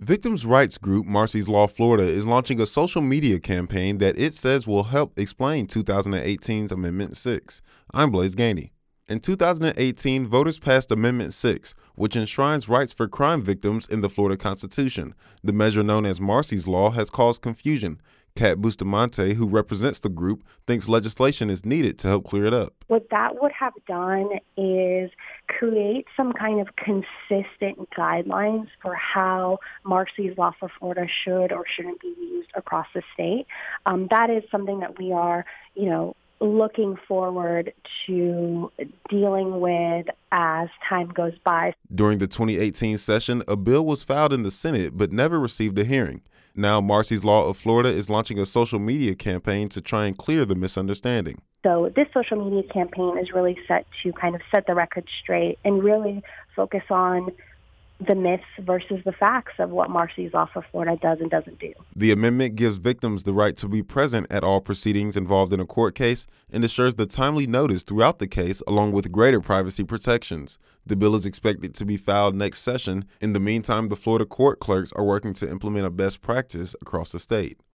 Victims' rights group Marsy's Law Florida is launching a social media campaign that it says will help explain 2018's Amendment 6. I'm Blaze Gainey. In 2018, voters passed Amendment 6, which enshrines rights for crime victims in the Florida Constitution. The measure, known as Marsy's Law, has caused confusion. Kat Bustamante, who represents the group, thinks legislation is needed to help clear it up. What that would have done is create some kind of consistent guidelines for how Marsy's Law for Florida should or shouldn't be used across the state. That is something that we are, looking forward to dealing with as time goes by. During the 2018 session, a bill was filed in the Senate but never received a hearing. Now, Marsy's Law of Florida is launching a social media campaign to try and clear the misunderstanding. So this social media campaign is really set to kind of set the record straight and really focus on the myths versus the facts of what Marsy's Law for Florida does and doesn't do. The amendment gives victims the right to be present at all proceedings involved in a court case and assures the timely notice throughout the case, along with greater privacy protections. The bill is expected to be filed next session. In the meantime, the Florida court clerks are working to implement a best practice across the state.